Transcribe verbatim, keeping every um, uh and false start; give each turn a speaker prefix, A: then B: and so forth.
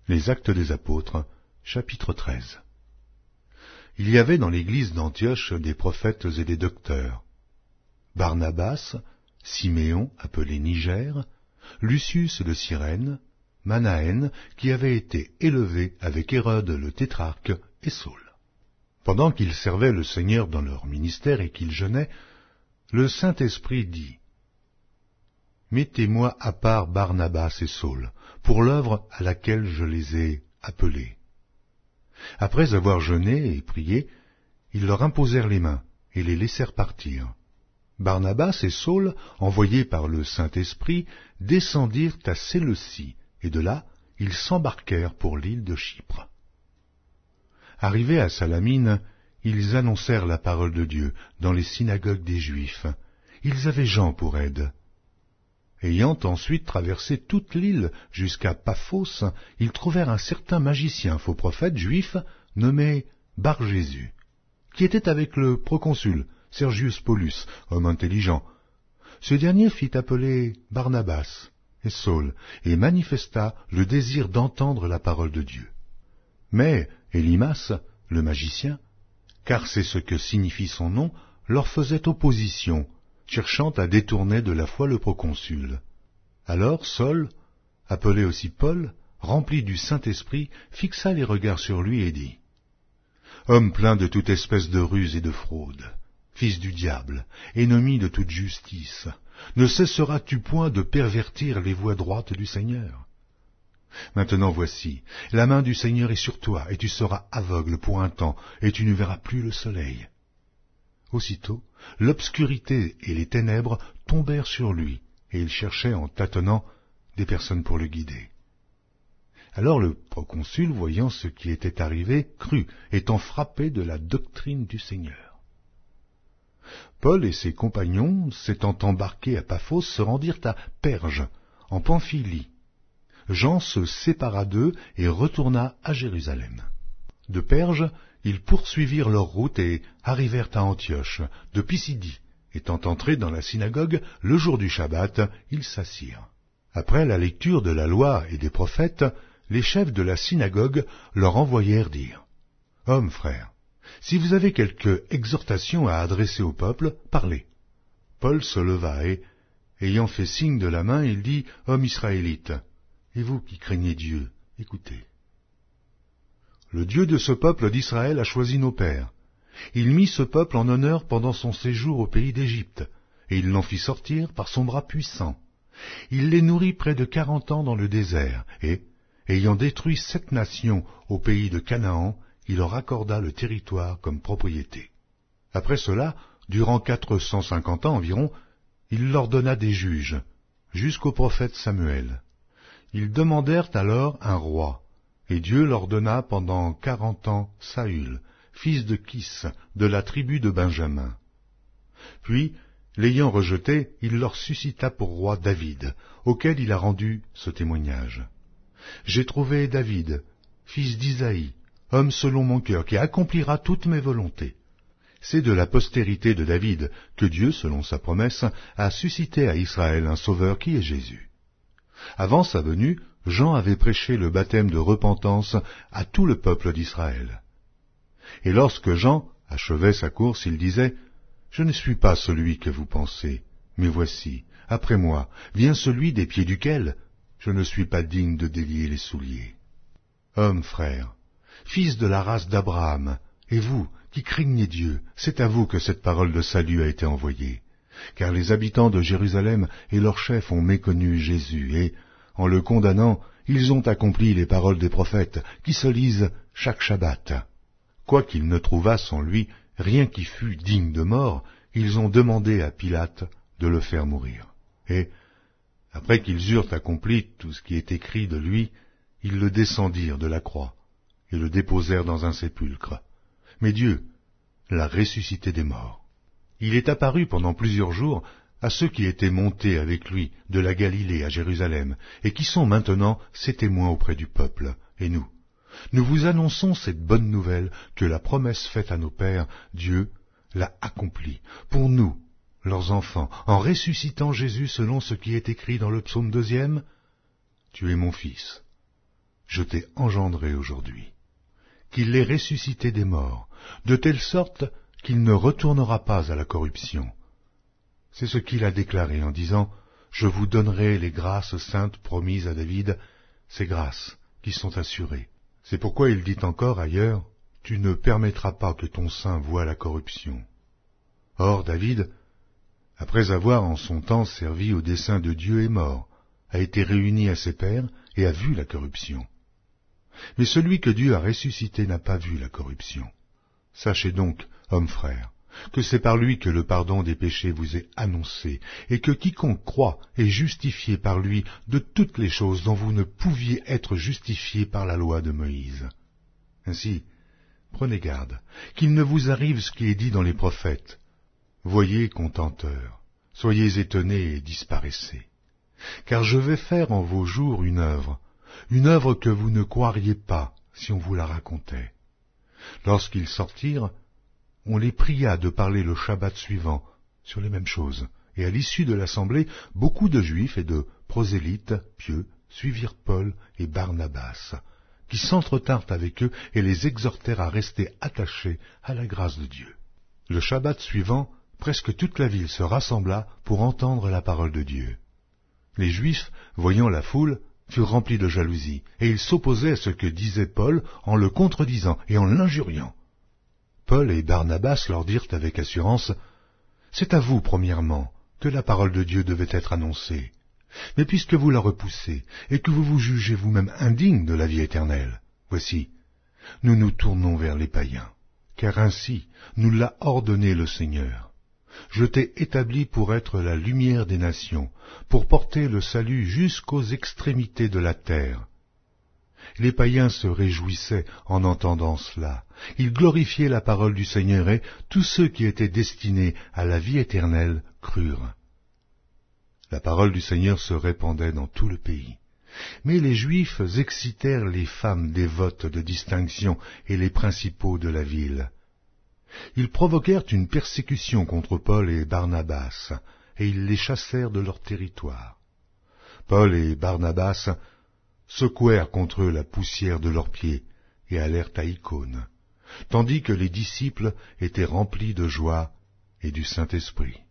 A: Les Actes des Apôtres, chapitre treize. Il y avait dans l'église d'Antioche des prophètes et des docteurs. Barnabas, Siméon, appelé Niger, Lucius de Cyrène, Manaën, qui avait été élevé avec Hérode le tétrarque, et Saul. Pendant qu'ils servaient le Seigneur dans leur ministère et qu'ils jeûnaient, le Saint-Esprit dit : « Mettez-moi à part Barnabas et Saul, pour l'œuvre à laquelle je les ai appelés. » Après avoir jeûné et prié, ils leur imposèrent les mains et les laissèrent partir. Barnabas et Saul, envoyés par le Saint-Esprit, descendirent à Séleucie, et de là, ils s'embarquèrent pour l'île de Chypre. Arrivés à Salamine, ils annoncèrent la parole de Dieu dans les synagogues des Juifs. Ils avaient Jean pour aide. Ayant ensuite traversé toute l'île jusqu'à Paphos, ils trouvèrent un certain magicien, faux prophète juif, nommé Bar-Jésus, qui était avec le proconsul Sergius Paulus, homme intelligent. Ce dernier fit appeler Barnabas et Saul, et manifesta le désir d'entendre la parole de Dieu. Mais Élymas, le magicien, car c'est ce que signifie son nom, leur faisait opposition, cherchant à détourner de la foi le proconsul. Alors Saul, appelé aussi Paul, rempli du Saint-Esprit, fixa les regards sur lui et dit : « Homme plein de toute espèce de ruse et de fraude, fils du diable, ennemi de toute justice, ne cesseras-tu point de pervertir les voies droites du Seigneur ? Maintenant voici, la main du Seigneur est sur toi, et tu seras aveugle pour un temps, et tu ne verras plus le soleil. » Aussitôt, l'obscurité et les ténèbres tombèrent sur lui, et il cherchait en tâtonnant des personnes pour le guider. Alors le proconsul, voyant ce qui était arrivé, crut, étant frappé de la doctrine du Seigneur. Paul et ses compagnons, s'étant embarqués à Paphos, se rendirent à Perge, en Pamphylie. Jean se sépara d'eux et retourna à Jérusalem. De Perge, ils poursuivirent leur route et arrivèrent à Antioche, de Pisidie. Étant entrés dans la synagogue, le jour du Shabbat, ils s'assirent. Après la lecture de la loi et des prophètes, les chefs de la synagogue leur envoyèrent dire : « Hommes, frères, si vous avez quelque exhortation à adresser au peuple, parlez. » Paul se leva et, ayant fait signe de la main, il dit : « Hommes israélites, et vous qui craignez Dieu, écoutez. Le Dieu de ce peuple d'Israël a choisi nos pères. Il mit ce peuple en honneur pendant son séjour au pays d'Égypte, et il l'en fit sortir par son bras puissant. Il les nourrit près de quarante ans dans le désert, et, ayant détruit sept nations au pays de Canaan, il leur accorda le territoire comme propriété. Après cela, durant quatre cent cinquante ans environ, il leur donna des juges, jusqu'au prophète Samuel. Ils demandèrent alors un roi, et Dieu leur donna pendant quarante ans Saül, fils de Kis, de la tribu de Benjamin. Puis, l'ayant rejeté, il leur suscita pour roi David, auquel il a rendu ce témoignage. « J'ai trouvé David, fils d'Isaïe, homme selon mon cœur, qui accomplira toutes mes volontés. » C'est de la postérité de David que Dieu, selon sa promesse, a suscité à Israël un sauveur qui est Jésus. Avant sa venue, Jean avait prêché le baptême de repentance à tout le peuple d'Israël. Et lorsque Jean achevait sa course, il disait : « Je ne suis pas celui que vous pensez, mais voici, après moi, vient celui des pieds duquel je ne suis pas digne de délier les souliers. » Hommes, frères, fils de la race d'Abraham, et vous, qui craignez Dieu, c'est à vous que cette parole de salut a été envoyée. Car les habitants de Jérusalem et leurs chefs ont méconnu Jésus, et, en le condamnant, ils ont accompli les paroles des prophètes, qui se lisent chaque Shabbat. Quoiqu'ils ne trouvassent en lui rien qui fût digne de mort, ils ont demandé à Pilate de le faire mourir. Et, après qu'ils eurent accompli tout ce qui est écrit de lui, ils le descendirent de la croix, et le déposèrent dans un sépulcre. Mais Dieu l'a ressuscité des morts. Il est apparu pendant plusieurs jours à ceux qui étaient montés avec lui de la Galilée à Jérusalem, et qui sont maintenant ses témoins auprès du peuple. Et nous, nous vous annonçons cette bonne nouvelle que la promesse faite à nos pères, Dieu l'a accomplie pour nous, leurs enfants, en ressuscitant Jésus selon ce qui est écrit dans le psaume deuxième : « Tu es mon fils, je t'ai engendré aujourd'hui, qu'il l'ait ressuscité des morts, de telle sorte qu'il ne retournera pas à la corruption. C'est ce qu'il a déclaré en disant « Je vous donnerai les grâces saintes promises à David, ces grâces qui sont assurées. » C'est pourquoi il dit encore ailleurs « Tu ne permettras pas que ton sein voie la corruption. » Or David, après avoir en son temps servi au dessein de Dieu, est mort, a été réuni à ses pairs et a vu la corruption. Mais celui que Dieu a ressuscité n'a pas vu la corruption. Sachez donc, hommes frères, que c'est par lui que le pardon des péchés vous est annoncé, et que quiconque croit est justifié par lui de toutes les choses dont vous ne pouviez être justifiés par la loi de Moïse. Ainsi, prenez garde, qu'il ne vous arrive ce qui est dit dans les prophètes. Voyez, contenteurs, soyez étonnés et disparaissez. Car je vais faire en vos jours une œuvre, une œuvre que vous ne croiriez pas si on vous la racontait. Lorsqu'ils sortirent, on les pria de parler le Shabbat suivant sur les mêmes choses, et à l'issue de l'assemblée, beaucoup de Juifs et de prosélytes pieux suivirent Paul et Barnabas, qui s'entretinrent avec eux et les exhortèrent à rester attachés à la grâce de Dieu. Le Shabbat suivant, presque toute la ville se rassembla pour entendre la parole de Dieu. Les Juifs, voyant la foule, furent remplis de jalousie, et ils s'opposaient à ce que disait Paul en le contredisant et en l'injuriant. Paul et Barnabas leur dirent avec assurance, « C'est à vous, premièrement, que la parole de Dieu devait être annoncée. Mais puisque vous la repoussez, et que vous vous jugez vous-même indigne de la vie éternelle, voici, nous nous tournons vers les païens, car ainsi nous l'a ordonné le Seigneur. Je t'ai établi pour être la lumière des nations, pour porter le salut jusqu'aux extrémités de la terre. » Les païens se réjouissaient en entendant cela. Ils glorifiaient la parole du Seigneur et tous ceux qui étaient destinés à la vie éternelle crurent. La parole du Seigneur se répandait dans tout le pays. Mais les Juifs excitèrent les femmes dévotes de distinction et les principaux de la ville. Ils provoquèrent une persécution contre Paul et Barnabas, et ils les chassèrent de leur territoire. Paul et Barnabas secouèrent contre eux la poussière de leurs pieds et allèrent à Icône, tandis que les disciples étaient remplis de joie et du Saint-Esprit.